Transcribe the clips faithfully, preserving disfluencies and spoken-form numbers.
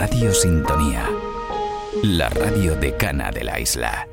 Radio Sintonía, la radio decana de la isla.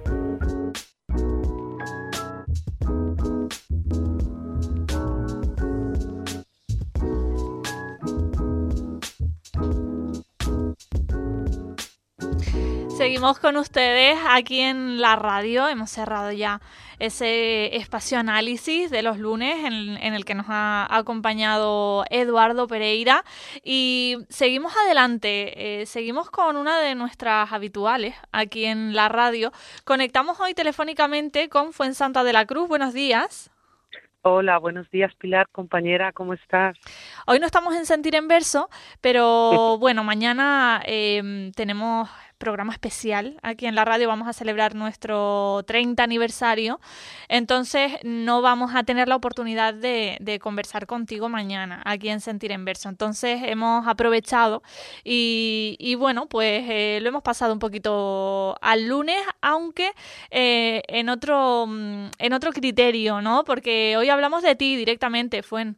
Seguimos con ustedes aquí en la radio. Hemos cerrado ya ese espacio análisis de los lunes en, en el que nos ha acompañado Eduardo Pereira y seguimos adelante. Eh, seguimos con una de nuestras habituales aquí en la radio. Conectamos hoy telefónicamente con Fuensanta de la Cruz. Buenos días. Hola, buenos días, Pilar, compañera, ¿cómo estás? Hoy no estamos en Sentir en Verso, pero bueno, mañana eh, tenemos programa especial aquí en la radio. Vamos a celebrar nuestro treinta aniversario, entonces no vamos a tener la oportunidad de, de conversar contigo mañana aquí en Sentir en Verso. Entonces hemos aprovechado y, y bueno, pues eh, lo hemos pasado un poquito al lunes, aunque eh, en otro en otro criterio, ¿no? Porque hoy hablamos de ti directamente, Fuen.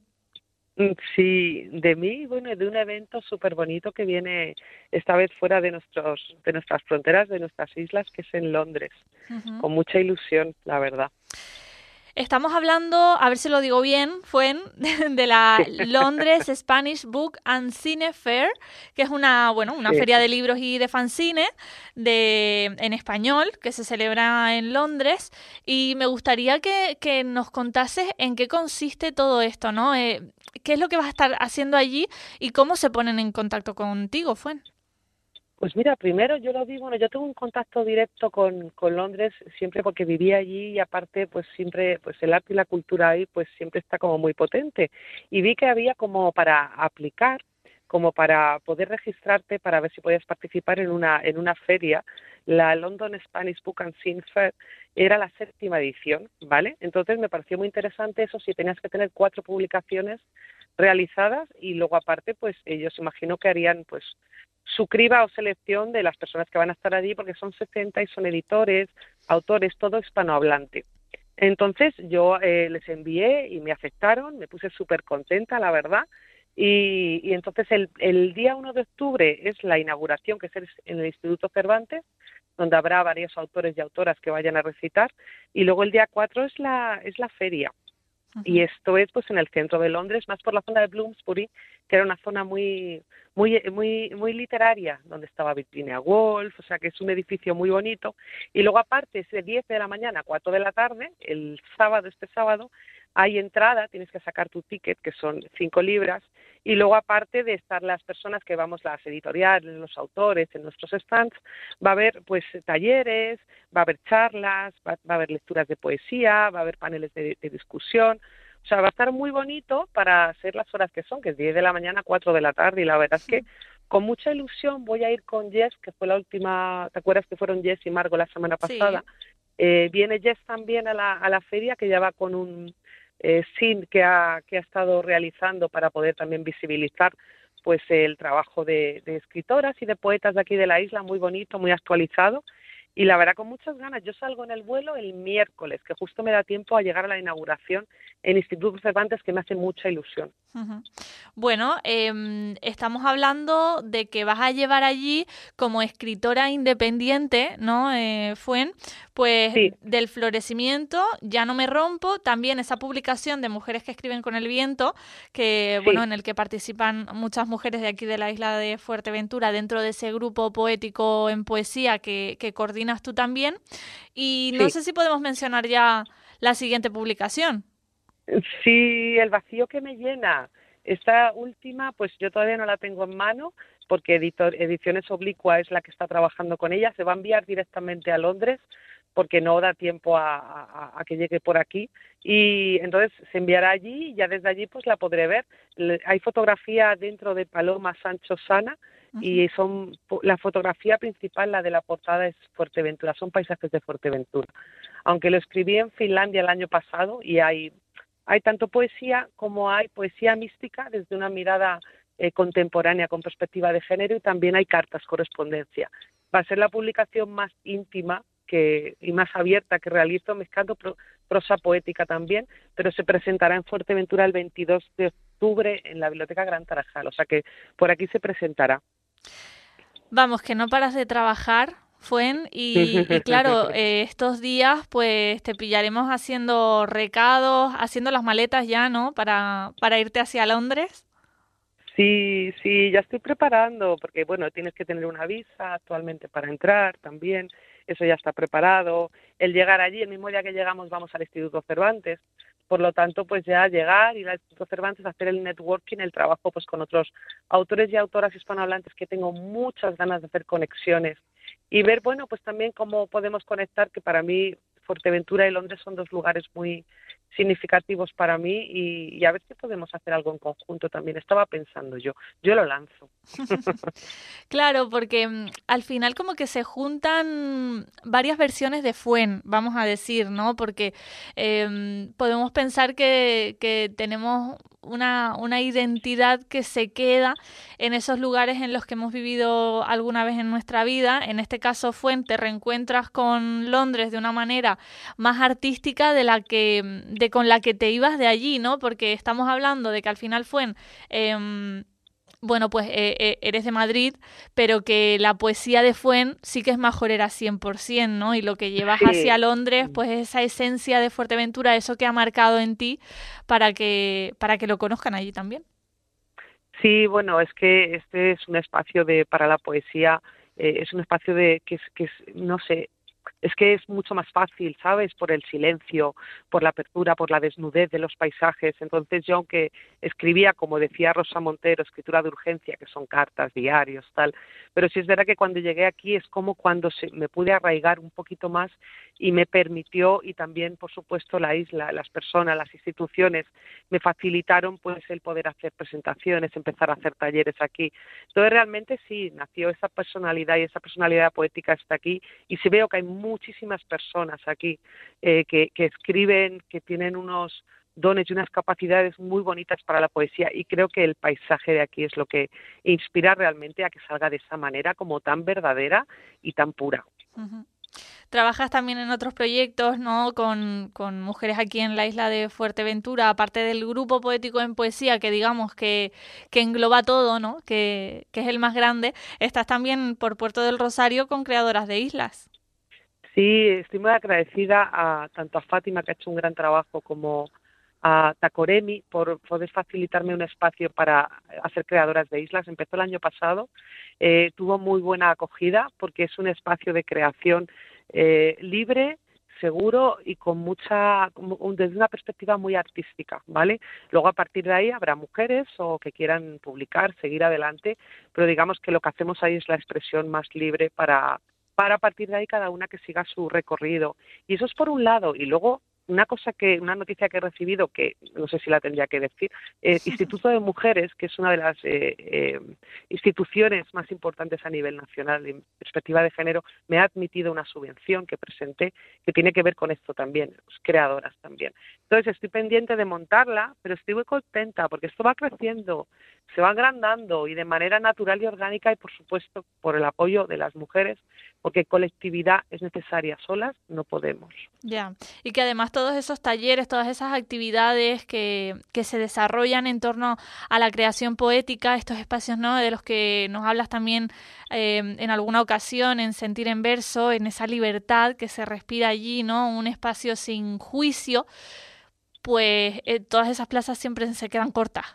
Sí, de mí, bueno, de un evento súper bonito que viene esta vez fuera de nuestros de nuestras fronteras, de nuestras islas, que es en Londres, uh-huh. Con mucha ilusión, la verdad. Estamos hablando, a ver si lo digo bien, Fuen, de, de la Londres Spanish Book and Cine Fair, que es una, bueno, una sí. feria de libros y de fanzine de, en español que se celebra en Londres. Y me gustaría que, que nos contases en qué consiste todo esto, ¿no? Eh, ¿Qué es lo que vas a estar haciendo allí y cómo se ponen en contacto contigo, Fuen? Pues mira, primero yo lo vi, bueno, yo tengo un contacto directo con, con Londres siempre porque viví allí y aparte pues siempre, pues el arte y la cultura ahí pues siempre está como muy potente y vi que había como para aplicar, como para poder registrarte para ver si podías participar en una, en una feria, la London Spanish Book and Cine Fair era la séptima edición, ¿vale? Entonces me pareció muy interesante eso, si tenías que tener cuatro publicaciones realizadas y luego aparte pues ellos imagino que harían pues su criba o selección de las personas que van a estar allí porque son setenta y son editores, autores, todo hispanohablante. Entonces yo eh, les envié y me aceptaron, me puse súper contenta, la verdad, y, y entonces el, el día uno de octubre es la inauguración, que es en el Instituto Cervantes, donde habrá varios autores y autoras que vayan a recitar, y luego el día cuatro es la, es la feria. Y esto es pues en el centro de Londres, más por la zona de Bloomsbury, que era una zona muy muy muy muy literaria, donde estaba Virginia Woolf, o sea que es un edificio muy bonito. Y luego aparte es de diez de la mañana a cuatro de la tarde, el sábado, este sábado, hay entrada, tienes que sacar tu ticket, que son cinco libras, y luego aparte de estar las personas que vamos, las editoriales, los autores, en nuestros stands, va a haber pues talleres, va a haber charlas, va, va a haber lecturas de poesía, va a haber paneles de, de discusión. O sea, va a estar muy bonito para ser las horas que son, que es diez de la mañana a cuatro de la tarde, y la verdad es que con mucha ilusión voy a ir con Jess, que fue la última, ¿te acuerdas que fueron Jess y Margo la semana pasada? Sí. Eh, viene Jess también a la, a la feria, que ya va con un eh, S I N que ha, que ha estado realizando para poder también visibilizar pues el trabajo de, de escritoras y de poetas de aquí de la isla, muy bonito, muy actualizado. Y la verdad, con muchas ganas. Yo salgo en el vuelo el miércoles, que justo me da tiempo a llegar a la inauguración en Instituto Cervantes, que me hace mucha ilusión. Uh-huh. Bueno, eh, estamos hablando de que vas a llevar allí como escritora independiente, ¿no, eh, Fuen? Pues sí. Del florecimiento, Ya no me rompo, también esa publicación de Mujeres que escriben con el viento, que sí. Bueno, en el que participan muchas mujeres de aquí de la isla de Fuerteventura, dentro de ese grupo poético en poesía que, que coordinas tú también. Y no sí. sé si podemos mencionar ya la siguiente publicación. Sí, El vacío que me llena. Esta última, pues yo todavía no la tengo en mano, porque editor, Ediciones Oblicua es la que está trabajando con ella. Se va a enviar directamente a Londres, porque no da tiempo a, a, a que llegue por aquí. Y entonces se enviará allí y ya desde allí pues la podré ver. Le, hay fotografía dentro de Paloma Sancho Sana, uh-huh. Y son la fotografía principal, la de la portada, es Fuerteventura, son paisajes de Fuerteventura. Aunque lo escribí en Finlandia el año pasado y hay... Hay tanto poesía como hay poesía mística desde una mirada eh, contemporánea con perspectiva de género y también hay cartas, correspondencia. Va a ser la publicación más íntima que, y más abierta que realizo, mezclando pro, prosa poética también, pero se presentará en Fuerteventura el veintidós de octubre en la Biblioteca Gran Tarajal, o sea que por aquí se presentará. Vamos, que no paras de trabajar, Fuen, y, y claro, eh, estos días pues te pillaremos haciendo recados, haciendo las maletas ya, ¿no? Para, para irte hacia Londres. Sí, sí, ya estoy preparando, porque bueno, tienes que tener una visa actualmente para entrar también, eso ya está preparado. El llegar allí, el mismo día que llegamos vamos al Instituto Cervantes, por lo tanto pues ya llegar, ir al Instituto Cervantes, hacer el networking, el trabajo pues con otros autores y autoras hispanohablantes que tengo muchas ganas de hacer conexiones y ver, bueno, pues también cómo podemos conectar, que para mí Fuerteventura y Londres son dos lugares muy significativos para mí y, y a ver si podemos hacer algo en conjunto también. Estaba pensando yo, yo lo lanzo. Claro, porque mm, al final como que se juntan varias versiones de Fuen, vamos a decir, ¿no? Porque em, podemos pensar que, que tenemos una, una identidad que se queda en esos lugares en los que hemos vivido alguna vez en nuestra vida. En este caso, Fuen, te reencuentras con Londres de una manera más artística de la que, de con la que te ibas de allí, ¿no? Porque estamos hablando de que al final Fuen... em, bueno, pues eh, eh, eres de Madrid, pero que la poesía de Fuen sí que es majorera cien por ciento, ¿no? Y lo que llevas hacia Sí, Londres, pues es esa esencia de Fuerteventura, eso que ha marcado en ti para que, para que lo conozcan allí también. sí, bueno, es que este es un espacio de para la poesía, eh, es un espacio de que es, que es, no sé, es que es mucho más fácil, ¿sabes? Por el silencio, por la apertura, por la desnudez de los paisajes. Entonces yo, aunque escribía, como decía Rosa Montero, escritura de urgencia, que son cartas, diarios, tal, pero sí es verdad que cuando llegué aquí es como cuando se, me pude arraigar un poquito más y me permitió, y también, por supuesto, la isla, las personas, las instituciones, me facilitaron pues el poder hacer presentaciones, empezar a hacer talleres aquí. Entonces realmente sí, nació esa personalidad y esa personalidad poética está aquí y sí veo que hay muchísimas personas aquí eh, que, que escriben, que tienen unos dones y unas capacidades muy bonitas para la poesía y creo que el paisaje de aquí es lo que inspira realmente a que salga de esa manera como tan verdadera y tan pura. Uh-huh. Trabajas también en otros proyectos, ¿no? Con, con mujeres aquí en la isla de Fuerteventura, aparte del grupo poético en poesía, que digamos que, que engloba todo, ¿no? Que, que es el más grande. Estás también por Puerto del Rosario con Creadoras de Islas. Sí, estoy muy agradecida a tanto a Fátima, que ha hecho un gran trabajo, como a Tacoremi por poder facilitarme un espacio para hacer creadoras de islas. Empezó el año pasado, eh, tuvo muy buena acogida porque es un espacio de creación eh, libre, seguro y con mucha, desde una perspectiva muy artística, ¿vale? Luego a partir de ahí habrá mujeres o que quieran publicar, seguir adelante, pero digamos que lo que hacemos ahí es la expresión más libre para para a partir de ahí cada una que siga su recorrido. Y eso es por un lado. Y luego, una cosa que, una noticia que he recibido, que no sé si la tendría que decir, el Instituto de Mujeres, que es una de las eh, eh, instituciones más importantes a nivel nacional en perspectiva de género, me ha admitido una subvención que presenté que tiene que ver con esto también, pues, creadoras también. Entonces estoy pendiente de montarla, pero estoy muy contenta porque esto va creciendo, se va agrandando y de manera natural y orgánica y por supuesto por el apoyo de las mujeres, porque colectividad es necesaria, solas no podemos. Ya, y que además todos esos talleres, todas esas actividades que, que se desarrollan en torno a la creación poética, estos espacios, ¿no? De los que nos hablas también eh, en alguna ocasión, en Sentir en Verso, en esa libertad que se respira allí, ¿no? Un espacio sin juicio, pues eh, todas esas plazas siempre se quedan cortas.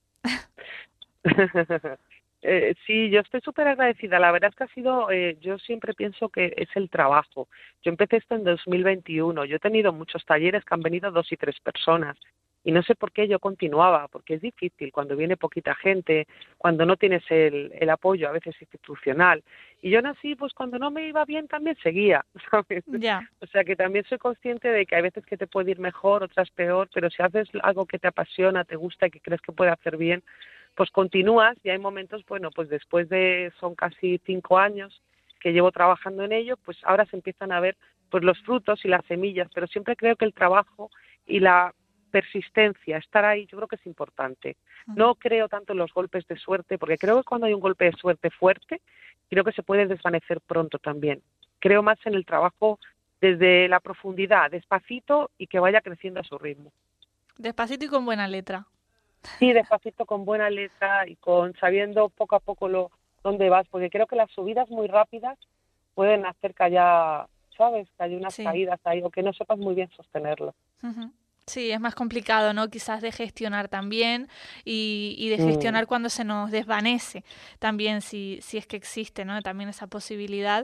Eh, sí, yo estoy súper agradecida. La verdad es que ha sido, eh, yo siempre pienso que es el trabajo. Yo empecé esto en dos mil veintiuno. Yo he tenido muchos talleres que han venido dos y tres personas. Y no sé por qué yo continuaba, porque es difícil cuando viene poquita gente, cuando no tienes el, el apoyo a veces institucional. Y yo aún así, pues cuando no me iba bien también seguía, ¿sabes? Ya. O sea que también soy consciente de que hay veces que te puede ir mejor, otras peor, pero si haces algo que te apasiona, te gusta y que crees que puede hacer bien, pues continúas y hay momentos, bueno, pues después de, son casi cinco años que llevo trabajando en ello, pues ahora se empiezan a ver pues los frutos y las semillas, pero siempre creo que el trabajo y la persistencia, estar ahí, yo creo que es importante. No creo tanto en los golpes de suerte, porque creo que cuando hay un golpe de suerte fuerte, creo que se puede desvanecer pronto también. Creo más en el trabajo desde la profundidad, despacito y que vaya creciendo a su ritmo. Despacito y con buena letra. Sí, despacito, con buena letra y con sabiendo poco a poco lo dónde vas, porque creo que las subidas muy rápidas pueden hacer que haya, ¿sabes? Que haya unas Sí. caídas ahí o que no sepas muy bien sostenerlo. Ujú. Sí, es más complicado, ¿no? Quizás de gestionar también y, y de Mm, gestionar cuando se nos desvanece también, si, si es que existe, ¿no? También esa posibilidad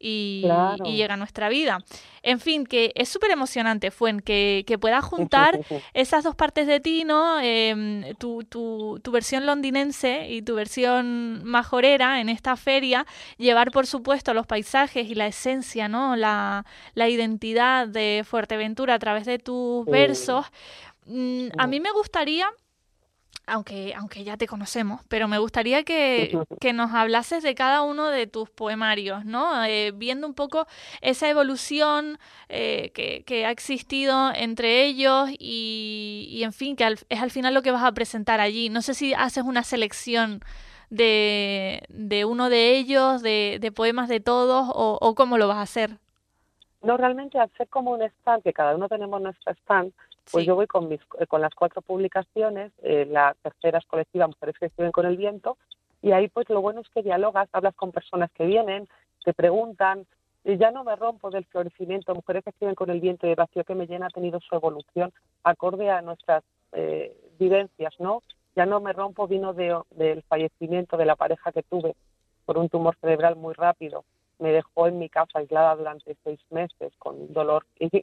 y, y claro. llega a nuestra vida. En fin, que es súper emocionante, Fuen, que, que puedas juntar esas dos partes de ti, ¿no? Em, tu, tu, tu versión londinense y tu versión majorera en esta feria, llevar, por supuesto, los paisajes y la esencia, ¿no? La, la identidad de Fuerteventura a través de tus Sí. versos. Mm, a mí me gustaría, aunque, aunque ya te conocemos, pero me gustaría que, que nos hablases de cada uno de tus poemarios, ¿no? Eh, viendo un poco esa evolución eh, que, que ha existido entre ellos y, y en fin, que al, es al final lo que vas a presentar allí. No sé si haces una selección de, de uno de ellos, de, de poemas de todos, o, o cómo lo vas a hacer. No, realmente al ser como un stand, que cada uno tenemos nuestro stand, pues Sí. yo voy con mis eh, con las cuatro publicaciones, eh, la tercera es colectiva Mujeres que escriben con el viento, y ahí pues lo bueno es que dialogas, hablas con personas que vienen, te preguntan, y ya no me rompo del florecimiento, Mujeres que escriben con el viento y el vacío que me llena ha tenido su evolución acorde a nuestras eh, vivencias, ¿no? Ya no me rompo, vino de, del fallecimiento de la pareja que tuve por un tumor cerebral muy rápido. Me dejó en mi casa aislada durante seis meses con dolor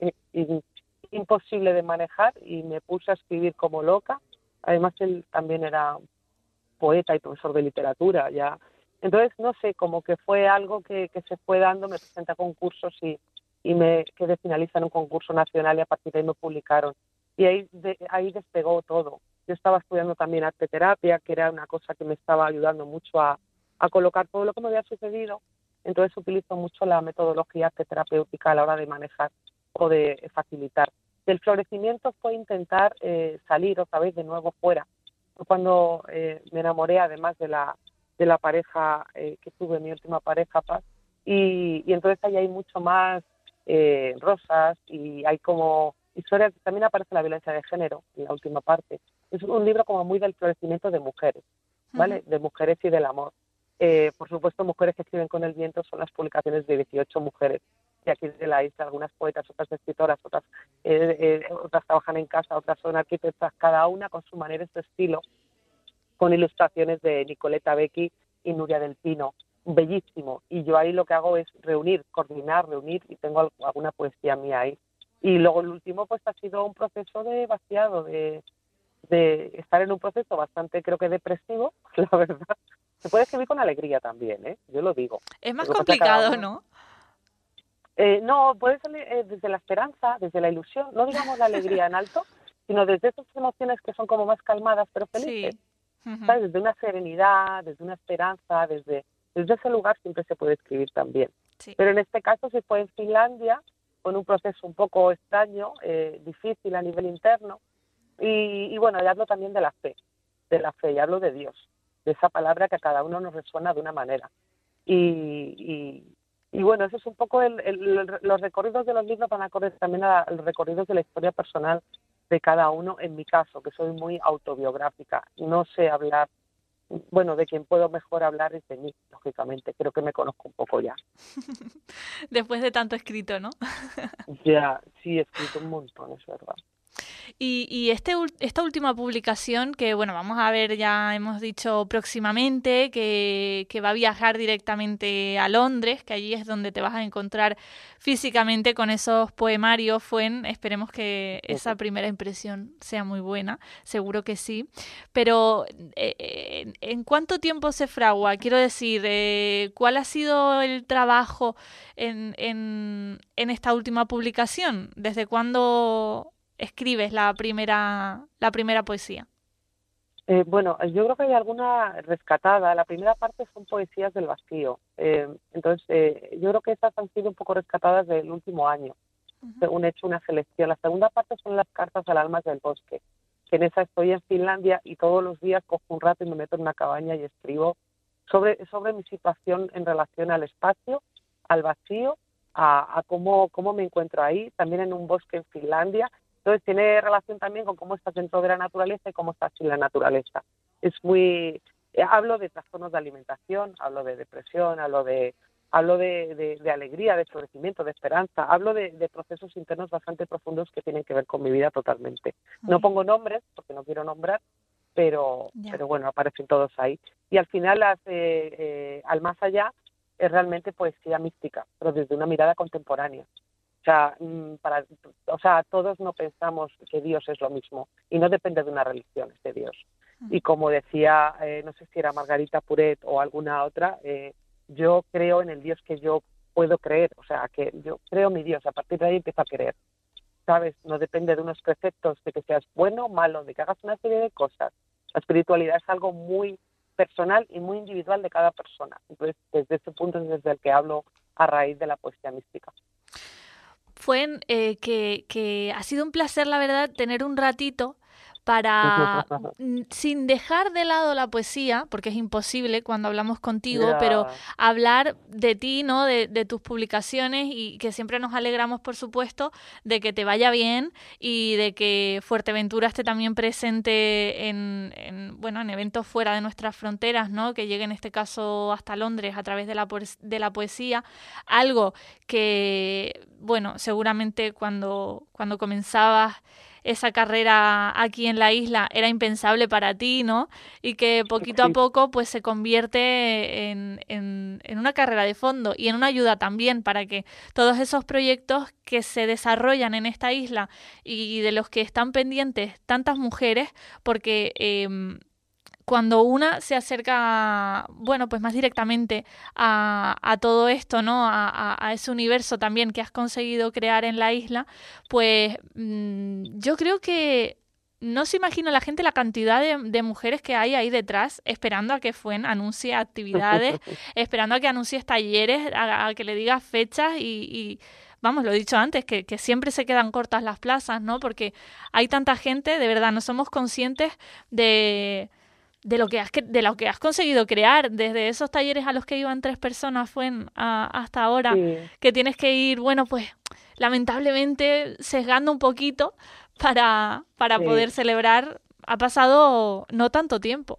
imposible de manejar y me puse a escribir como loca. Además, él también era poeta y profesor de literatura ya. Entonces, no sé, como que fue algo que, que se fue dando, me presenté a concursos y, y me quedé finalista en un concurso nacional y a partir de ahí me publicaron. Y ahí, de, ahí despegó todo. Yo estaba estudiando también arte terapia, que era una cosa que me estaba ayudando mucho a, a colocar todo lo que me había sucedido. Entonces utilizo mucho la metodología arte terapéutica a la hora de manejar o de facilitar. El florecimiento fue intentar eh, salir otra vez de nuevo fuera. Fue cuando eh, me enamoré, además de la de la pareja eh, que tuve, mi última pareja, Paz, y, y entonces ahí hay mucho más eh, rosas y hay como historias, también aparece la violencia de género en la última parte. Es un libro como muy del florecimiento de mujeres, ¿vale? Ujú. De mujeres y del amor. Eh, por supuesto, Mujeres que escriben con el viento son las publicaciones de dieciocho mujeres de aquí de la isla, algunas poetas, otras escritoras, otras, eh, eh, otras trabajan en casa, otras son arquitectas, cada una con su manera y su estilo, con ilustraciones de Nicoleta Becchi y Nuria del Pino, bellísimo. Y yo ahí lo que hago es reunir, coordinar, reunir, y tengo alguna poesía mía ahí. Y luego el último pues ha sido un proceso de vaciado, de, de estar en un proceso bastante, creo que depresivo, la verdad. Se puede escribir con alegría también, ¿eh? Yo lo digo. Es Lo más que pasa es que cada complicado, uno... ¿no? Eh, no, puede salir eh, desde la esperanza, desde la ilusión, no digamos la alegría en alto, sino desde esas emociones que son como más calmadas pero felices. Sí. Ujú. ¿Sabes? Desde una serenidad, desde una esperanza, desde, desde ese lugar siempre se puede escribir también. Sí. Pero en este caso se fue en Finlandia, con un proceso un poco extraño, eh, difícil a nivel interno, y, y bueno, y hablo también de la fe, de la fe, y hablo de Dios, de esa palabra que a cada uno nos resuena de una manera. Y, y, y bueno, eso es un poco el, el, los recorridos de los libros van a correr también a los recorridos de la historia personal de cada uno, en mi caso, que soy muy autobiográfica. No sé hablar, bueno, de quien puedo mejor hablar es de mí, lógicamente. Creo que me conozco un poco ya. Después de tanto escrito, ¿no? Ya, sí, he escrito un montón, es verdad. Y, y este, esta última publicación, que bueno, vamos a ver, ya hemos dicho próximamente, que, que va a viajar directamente a Londres, que allí es donde te vas a encontrar físicamente con esos poemarios, Fuen. Esperemos que esa primera impresión sea muy buena, seguro que sí. Pero, eh, ¿en cuánto tiempo se fragua? Quiero decir, eh, ¿cuál ha sido el trabajo en, en, en esta última publicación? ¿Desde cuándo escribes la primera, la primera poesía? Eh, bueno, yo creo que hay alguna rescatada. La primera parte son poesías del vacío. Eh, entonces, eh, yo creo que estas han sido un poco rescatadas del último año, Uh-huh. según he hecho una selección. La segunda parte son las cartas al almas del bosque, que en esa estoy en Finlandia y todos los días cojo un rato y me meto en una cabaña y escribo sobre, sobre mi situación en relación al espacio, al vacío, a, a cómo, cómo me encuentro ahí, también en un bosque en Finlandia. Entonces tiene relación también con cómo estás dentro de la naturaleza y cómo estás sin la naturaleza. Es muy, Eh, hablo de trastornos de alimentación, hablo de depresión, hablo de hablo de, de, de alegría, de florecimiento, de esperanza, hablo de, de procesos internos bastante profundos que tienen que ver con mi vida totalmente. No pongo nombres, porque no quiero nombrar, pero, Ya. pero bueno, aparecen todos ahí. Y al final, las, eh, eh, al más allá, es realmente poesía mística, pero desde una mirada contemporánea. O sea, para, o sea, todos no pensamos que Dios es lo mismo, y no depende de una religión, es de Dios. Y como decía, eh, no sé si era Margarita Puret o alguna otra, eh, yo creo en el Dios que yo puedo creer, o sea, que yo creo mi Dios, a partir de ahí empiezo a creer, ¿sabes? No depende de unos preceptos, de que seas bueno o malo, de que hagas una serie de cosas. La espiritualidad es algo muy personal y muy individual de cada persona. Entonces, desde ese punto es desde el que hablo a raíz de la poesía mística. Fue eh, que, que ha sido un placer, la verdad, tener un ratito para, sin dejar de lado la poesía, porque es imposible cuando hablamos contigo, Ya. pero hablar de ti, ¿no? De, de tus publicaciones, y que siempre nos alegramos, por supuesto, de que te vaya bien y de que Fuerteventura esté también presente en, en, bueno, en eventos fuera de nuestras fronteras, ¿no? Que llegue en este caso hasta Londres a través de la, de la poesía, algo que, bueno, seguramente cuando, cuando comenzabas esa carrera aquí en la isla era impensable para ti, ¿no? Y que poquito a poco pues se convierte en, en, en una carrera de fondo y en una ayuda también para que todos esos proyectos que se desarrollan en esta isla y de los que están pendientes tantas mujeres, porque eh, cuando una se acerca, bueno, pues más directamente a, a todo esto, ¿no? A, a, a ese universo también que has conseguido crear en la isla, pues mmm, yo creo que no se imagina la gente la cantidad de, de mujeres que hay ahí detrás esperando a que Fuen anuncie actividades, esperando a que anuncies talleres, a, a que le digas fechas y... y vamos, lo he dicho antes, que, que siempre se quedan cortas las plazas, ¿no? Porque hay tanta gente, de verdad, no somos conscientes de... de lo que has de lo que has conseguido crear, desde esos talleres a los que iban tres personas fue en, a, hasta ahora, sí. Que tienes que ir, bueno, pues lamentablemente sesgando un poquito para, para sí. poder celebrar. Ha pasado no tanto tiempo.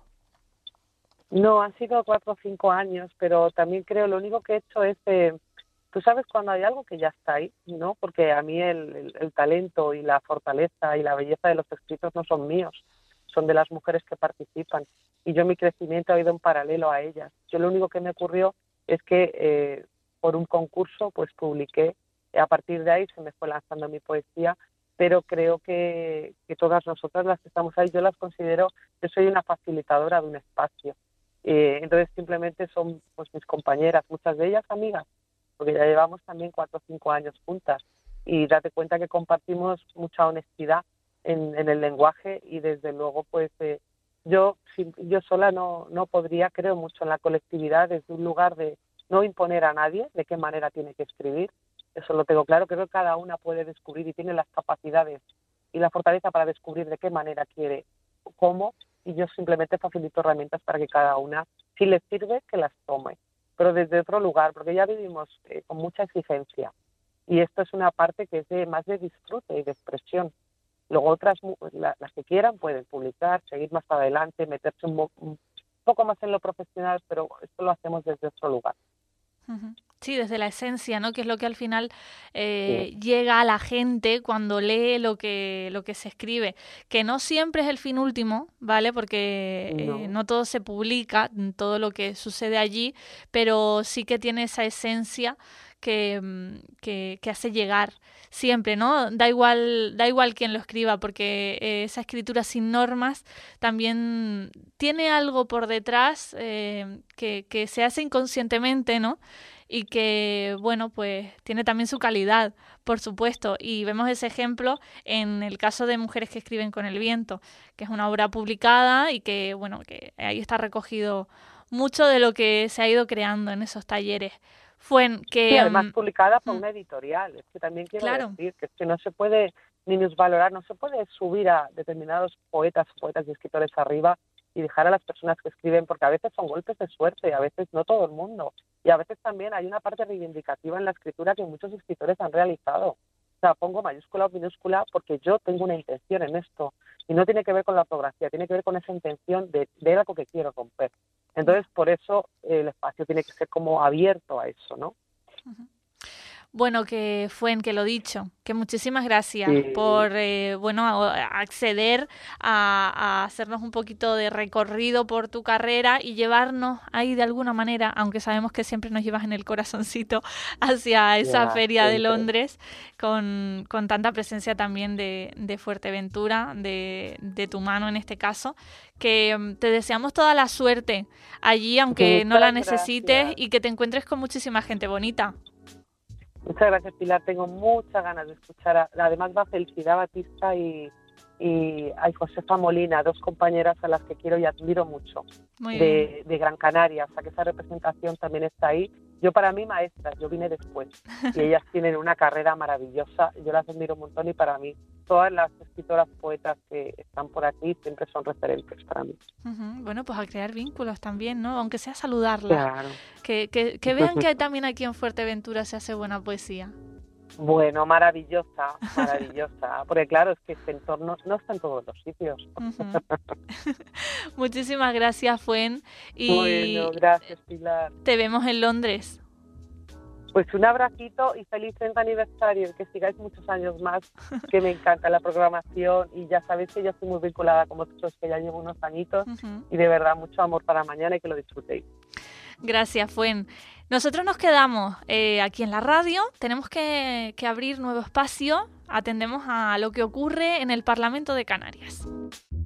No, han sido cuatro o cinco años, pero también creo, lo único que he hecho es, eh, tú sabes cuando hay algo que ya está ahí, ¿no? Porque a mí el, el, el talento y la fortaleza y la belleza de los escritos no son míos, son de las mujeres que participan, y yo mi crecimiento ha ido en paralelo a ellas. Yo lo único que me ocurrió es que eh, por un concurso pues publiqué, a partir de ahí se me fue lanzando mi poesía, pero creo que, que todas nosotras las que estamos ahí, yo las considero, yo soy una facilitadora de un espacio, eh, entonces simplemente son pues mis compañeras, muchas de ellas amigas, porque ya llevamos también cuatro o cinco años juntas, y date cuenta que compartimos mucha honestidad En, en el lenguaje, y desde luego pues eh, yo yo sola no no podría, creo mucho en la colectividad desde un lugar de no imponer a nadie de qué manera tiene que escribir, eso lo tengo claro, creo que cada una puede descubrir y tiene las capacidades y la fortaleza para descubrir de qué manera quiere, cómo, y yo simplemente facilito herramientas para que cada una, si les sirve, que las tome, pero desde otro lugar, porque ya vivimos eh, con mucha exigencia, y esto es una parte que es de más de disfrute y de expresión. Luego otras, las que quieran, pueden publicar, seguir más adelante, meterse un, un poco más en lo profesional, pero esto lo hacemos desde otro lugar. Sí, desde la esencia, ¿no? Que es lo que al final eh, sí. llega a la gente cuando lee lo que, lo que se escribe. Que no siempre es el fin último, ¿vale? Porque no. Eh, no todo se publica, todo lo que sucede allí, pero sí que tiene esa esencia que, que, que hace llegar siempre, ¿no? Da igual, da igual quién lo escriba, porque eh, esa escritura sin normas también tiene algo por detrás eh, que, que se hace inconscientemente, ¿no? Y que, bueno, pues tiene también su calidad, por supuesto. Y vemos ese ejemplo en el caso de Mujeres que escriben con el viento, que es una obra publicada y que, bueno, que ahí está recogido mucho de lo que se ha ido creando en esos talleres. Fue que... Sí, además publicada por una editorial. Es que también quiero claro. decir que, es que no se puede minusvalorar, no se puede subir a determinados poetas, poetas y escritores arriba y dejar a las personas que escriben, porque a veces son golpes de suerte, a veces no todo el mundo. Y a veces también hay una parte reivindicativa en la escritura que muchos escritores han realizado. O sea, pongo mayúscula o minúscula porque yo tengo una intención en esto. y no tiene que ver con la ortografía, tiene que ver con esa intención de ver algo que quiero romper. Entonces, por eso el espacio tiene que ser como abierto a eso, ¿no? Uh-huh. Bueno, que Fuen, que lo dicho, que muchísimas gracias Sí. por eh, bueno, acceder a, a hacernos un poquito de recorrido por tu carrera y llevarnos ahí de alguna manera, aunque sabemos que siempre nos llevas en el corazoncito, hacia esa Ya, feria de siempre. Londres, con, con tanta presencia también de, de Fuerteventura, de, de tu mano en este caso, que um, te deseamos toda la suerte allí, aunque Muchas no la necesites, gracias. y que te encuentres con muchísima gente bonita. Muchas gracias, Pilar. Tengo muchas ganas de escuchar. A, además va Felicidad Batista y, y a Josefa Molina, dos compañeras a las que quiero y admiro mucho de, de Gran Canaria. O sea, que esa representación también está ahí. Yo para mí maestras, yo vine después. Y ellas tienen una carrera maravillosa. Yo las admiro un montón y para mí todas las escritoras, poetas que están por aquí siempre son referentes para mí. Uh-huh. Bueno, pues a crear vínculos también, ¿no? Aunque sea saludarlas. Claro. Que, que, que vean que también aquí en Fuerteventura se hace buena poesía. Bueno, maravillosa, maravillosa. Porque claro, es que este entorno no está en todos los sitios. Uh-huh. Muchísimas gracias, Fuen. Y bueno, gracias, Pilar. Te vemos en Londres. Pues un abracito y feliz treinta aniversario, que sigáis muchos años más, que me encanta la programación y ya sabéis que yo estoy muy vinculada con vosotros, que ya llevo unos añitos uh-huh. y de verdad mucho amor para mañana y que lo disfrutéis. Gracias, Fuen. Nosotros nos quedamos eh, aquí en la radio, tenemos que, que abrir nuevo espacio, atendemos a lo que ocurre en el Parlamento de Canarias.